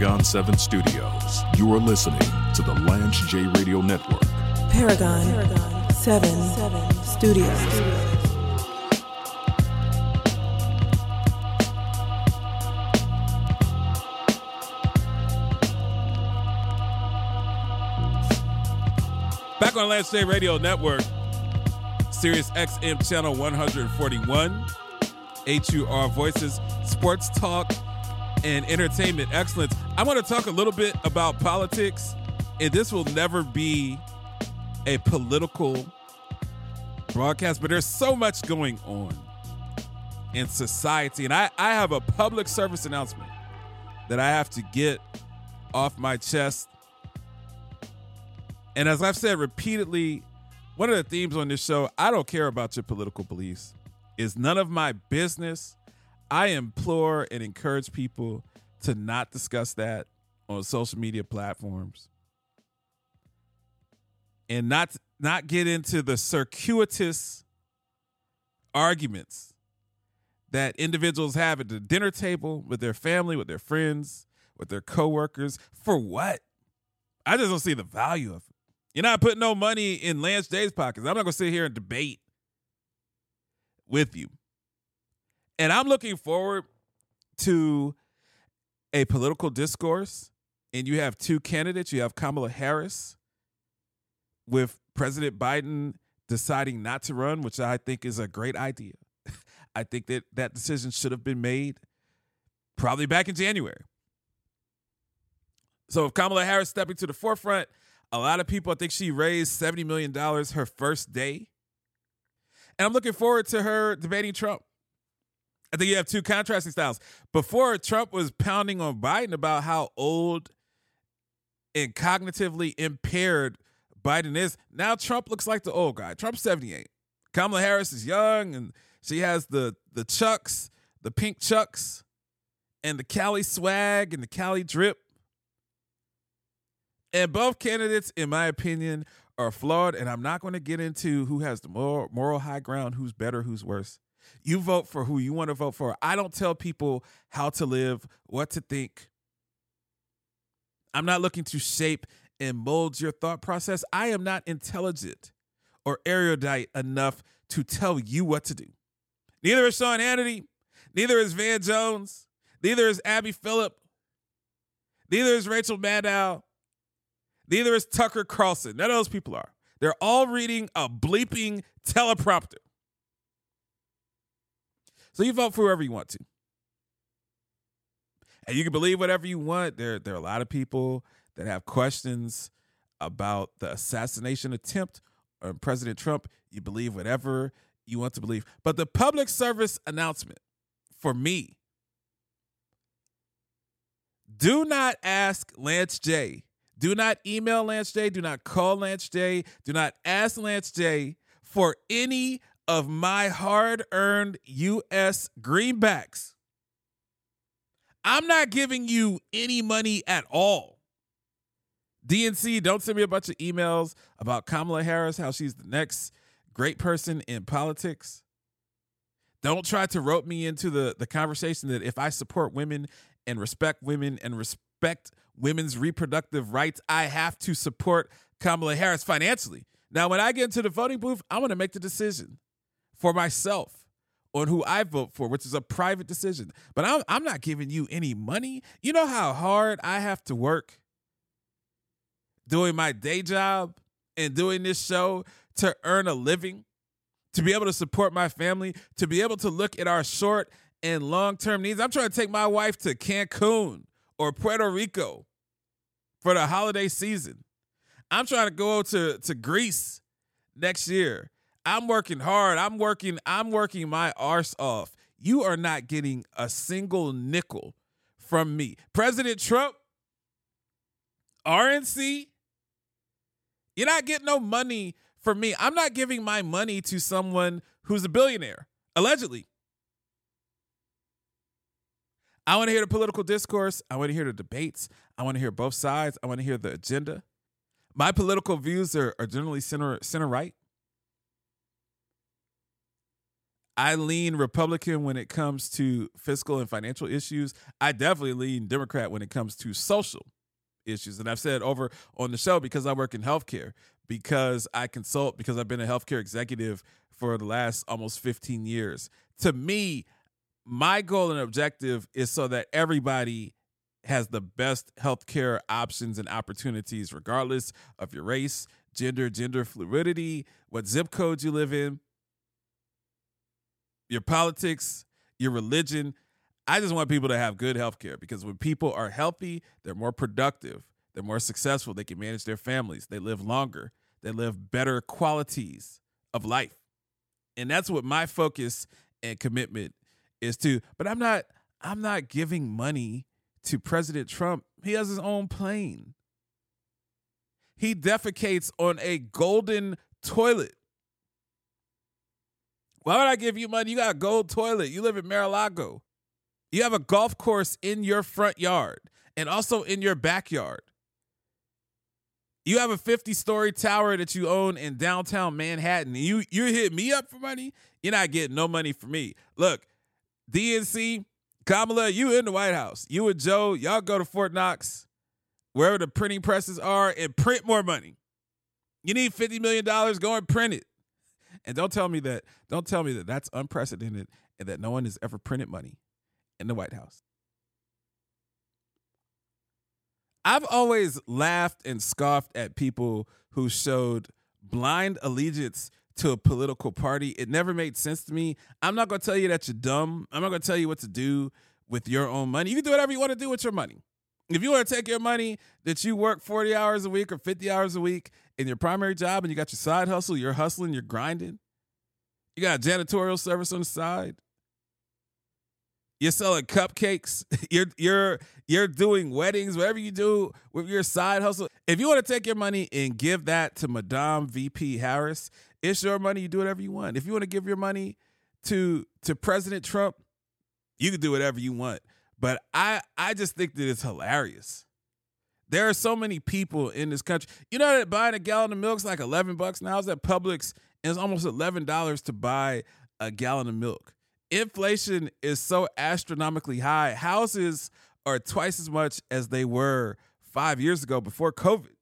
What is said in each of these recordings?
Paragon 7 Studios. You are listening to the Lance J Radio Network. Paragon 7 Studios. Back on Lance J Radio Network, Sirius XM Channel 141, HUR Voices, Sports Talk, and Entertainment Excellence. I want to talk a little bit about politics, and this will never be a political broadcast, but there's so much going on in society, and I have a public service announcement that I have to get off my chest. And as I've said repeatedly, one of the themes on this show, I don't care about your political beliefs. It's none of my business. I implore and encourage people to not discuss that on social media platforms and not get into the circuitous arguments that individuals have at the dinner table with their family, with their friends, with their coworkers. For what? I just don't see the value of it. You're not putting no money in Lance J's pockets. I'm not going to sit here and debate with you. And I'm looking forward to a political discourse. And you have two candidates. You have Kamala Harris with President Biden deciding not to run, which I think is a great idea. I think that decision should have been made probably back in January. So if Kamala Harris stepping to the forefront, a lot of people, I think she raised $70 million her first day. And I'm looking forward to her debating Trump. I think you have two contrasting styles. Before, Trump was pounding on Biden about how old and cognitively impaired Biden is. Now Trump looks like the old guy. Trump's 78. Kamala Harris is young, and she has the chucks, the pink chucks, and the Cali swag and the Cali drip. And both candidates, in my opinion, are flawed, and I'm not going to get into who has the moral high ground, who's better, who's worse. You vote for who you want to vote for. I don't tell people how to live, what to think. I'm not looking to shape and mold your thought process. I am not intelligent or erudite enough to tell you what to do. Neither is Sean Hannity. Neither is Van Jones. Neither is Abby Phillip. Neither is Rachel Maddow. Neither is Tucker Carlson. None of those people are. They're all reading a bleeping teleprompter. So you vote for whoever you want to. And you can believe whatever you want. There are a lot of people that have questions about the assassination attempt on President Trump. You believe whatever you want to believe. But the public service announcement for me, do not ask Lance J. Do not email Lance J. Do not call Lance J. Do not ask Lance J for any of my hard-earned U.S. greenbacks. I'm not giving you any money at all. DNC, don't send me a bunch of emails about Kamala Harris, how she's the next great person in politics. Don't try to rope me into the conversation that if I support women and respect women's reproductive rights, I have to support Kamala Harris financially. Now, when I get into the voting booth, I want to make the decision for myself on who I vote for, which is a private decision. But I'm not giving you any money. You know how hard I have to work doing my day job and doing this show to earn a living, to be able to support my family, to be able to look at our short and long-term needs. I'm trying to take my wife to Cancun or Puerto Rico for the holiday season. I'm trying to go to Greece next year. I'm working hard. I'm working my arse off. You are not getting a single nickel from me. President Trump, RNC, you're not getting no money from me. I'm not giving my money to someone who's a billionaire, allegedly. I want to hear the political discourse. I want to hear the debates. I want to hear both sides. I want to hear the agenda. My political views are generally center right. I lean Republican when it comes to fiscal and financial issues. I definitely lean Democrat when it comes to social issues. And I've said over on the show, because I work in healthcare, because I consult, because I've been a healthcare executive for the last almost 15 years. To me, my goal and objective is so that everybody has the best healthcare options and opportunities, regardless of your race, gender fluidity, what zip code you live in, your politics, your religion. I just want people to have good healthcare, because when people are healthy, they're more productive, they're more successful, they can manage their families, they live longer, they live better qualities of life. And that's what my focus and commitment is to. But I'm not giving money to President Trump. He has his own plane. He defecates on a golden toilet. Why would I give you money? You got a gold toilet. You live in Mar-a-Lago. You have a golf course in your front yard and also in your backyard. You have a 50-story tower that you own in downtown Manhattan. You hit me up for money? You're not getting no money from me. Look, DNC, Kamala, you in the White House. You and Joe, y'all go to Fort Knox, wherever the printing presses are, and print more money. You need $50 million, go and print it. And don't tell me that that's unprecedented and that no one has ever printed money in the White House. I've always laughed and scoffed at people who showed blind allegiance to a political party. It never made sense to me. I'm not going to tell you that you're dumb. I'm not going to tell you what to do with your own money. You can do whatever you want to do with your money. If you want to take your money that you work 40 hours a week or 50 hours a week in your primary job, and you got your side hustle, you're hustling, you're grinding, you got a janitorial service on the side, you're selling cupcakes, you're doing weddings, whatever you do with your side hustle. If you want to take your money and give that to Madame VP Harris, it's your money. You do whatever you want. If you want to give your money to President Trump, you can do whatever you want. But I just think that it's hilarious. There are so many people in this country. You know that buying a gallon of milk is like $11 now. I was at Publix, and it's almost $11 to buy a gallon of milk. Inflation is so astronomically high. Houses are twice as much as they were 5 years ago before COVID.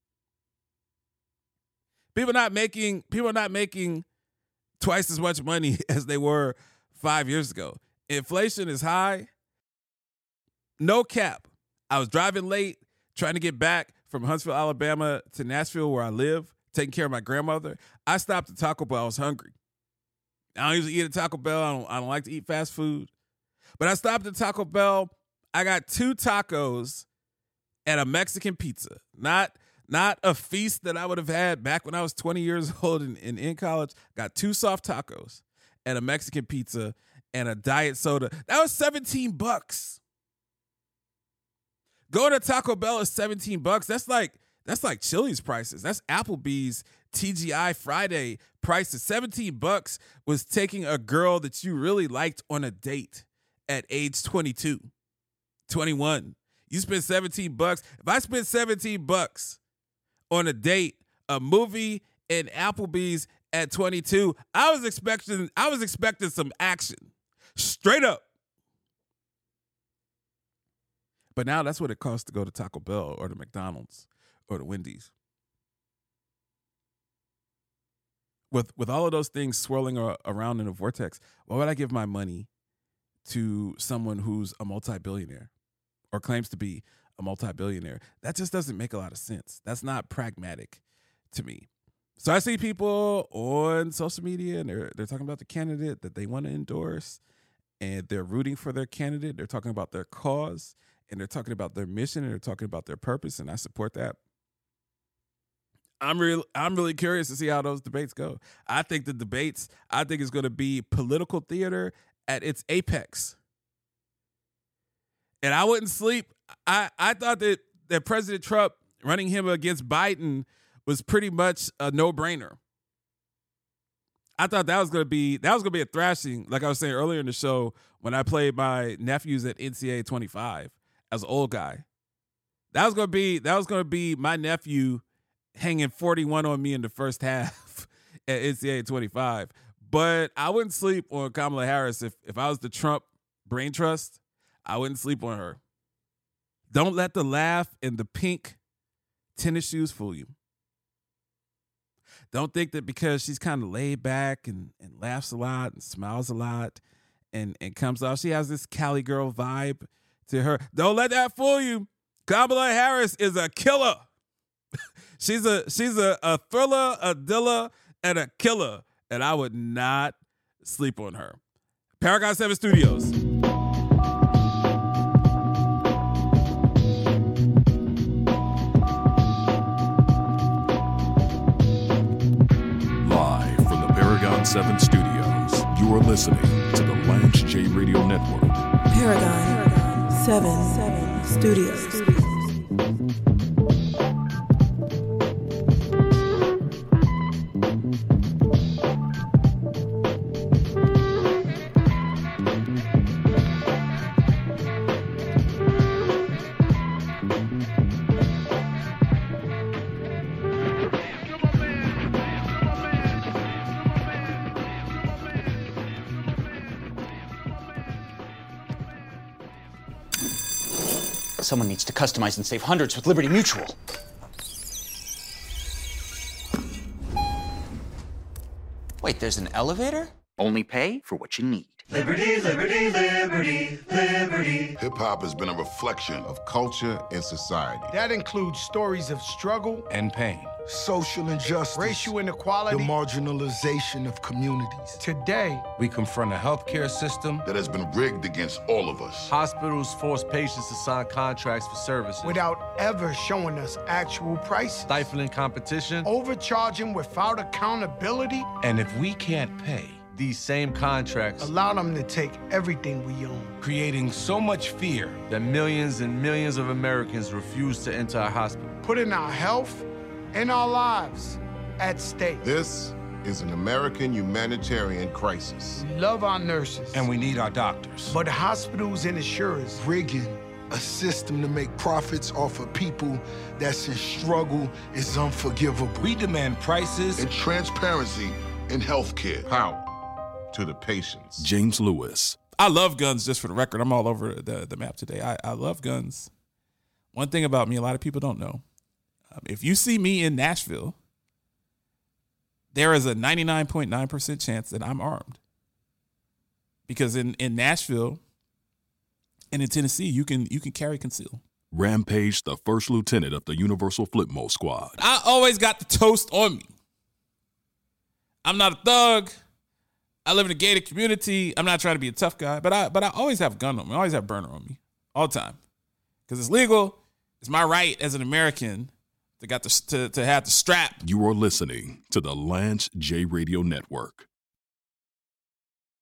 People are not making twice as much money as they were 5 years ago. Inflation is high. No cap. I was driving late, trying to get back from Huntsville, Alabama to Nashville, where I live, taking care of my grandmother. I stopped at Taco Bell. I was hungry. I don't usually eat at Taco Bell. I don't like to eat fast food. But I stopped at Taco Bell. I got 2 tacos and a Mexican pizza. Not a feast that I would have had back when I was 20 years old and in college. Got 2 soft tacos and a Mexican pizza and a diet soda. That was $17. Going to Taco Bell is $17. That's like Chili's prices. That's Applebee's TGI Friday prices. $17 was taking a girl that you really liked on a date at age 22, 21. You spent $17. If I spent $17 on a date, a movie, and Applebee's at 22, I was expecting some action. Straight up. But now that's what it costs to go to Taco Bell or the McDonald's or the Wendy's. With all of those things swirling around in a vortex, why would I give my money to someone who's a multi-billionaire or claims to be a multi-billionaire? That just doesn't make a lot of sense. That's not pragmatic to me. So I see people on social media and they're talking about the candidate that they want to endorse, and they're rooting for their candidate. They're talking about their cause, and they're talking about their mission, and they're talking about their purpose, and I support that. I'm really curious to see how those debates go. I think it's going to be political theater at its apex. And I wouldn't sleep. I thought that President Trump running him against Biden was pretty much a no-brainer. I thought that was going to be a thrashing, like I was saying earlier in the show when I played my nephews at NCAA 25 as an old guy. That was going to be my nephew hanging 41 on me in the first half at NCAA 25. But I wouldn't sleep on Kamala Harris. If I was the Trump brain trust, I wouldn't sleep on her. Don't let the laugh and the pink tennis shoes fool you. Don't think that because she's kind of laid back and laughs a lot and smiles a lot and comes off, she has this Cali girl vibe to her. Don't let that fool you. Kamala Harris is a killer. she's a thriller, a dilla, and a killer. And I would not sleep on her. Paragon 7 Studios. Live from the Paragon 7 Studios, you are listening to the Lance J Radio Network. Paragon 7 Studios. Someone needs to customize and save hundreds with Liberty Mutual. Wait, there's an elevator? Only pay for what you need. Liberty, liberty, liberty, liberty. Hip-hop has been a reflection of culture and society. That includes stories of struggle and pain, social injustice, racial inequality, the marginalization of communities. Today, we confront a healthcare system that has been rigged against all of us. Hospitals force patients to sign contracts for services without ever showing us actual prices, stifling competition, overcharging without accountability. And if we can't pay, these same contracts allow them to take everything we own, creating so much fear that millions and millions of Americans refuse to enter our hospital, putting our health and our lives at stake. This is an American humanitarian crisis. We love our nurses. And we need our doctors. But hospitals and insurers rigging a system to make profits off of people that's in struggle is unforgivable. We demand prices and transparency in healthcare. Power to the patients. James Lewis. I love guns, just for the record. I'm all over the map today. I love guns. One thing about me, a lot of people don't know. If you see me in Nashville, there is a 99.9% chance that I'm armed. Because in Nashville and in Tennessee, you can carry conceal. Rampage, the first lieutenant of the Universal Flipmo Squad. I always got the toast on me. I'm not a thug. I live in a gated community. I'm not trying to be a tough guy, but I always have a gun on me. I always have a burner on me all the time because it's legal. It's my right as an American to have the strap. You are listening to the Lance J Radio Network.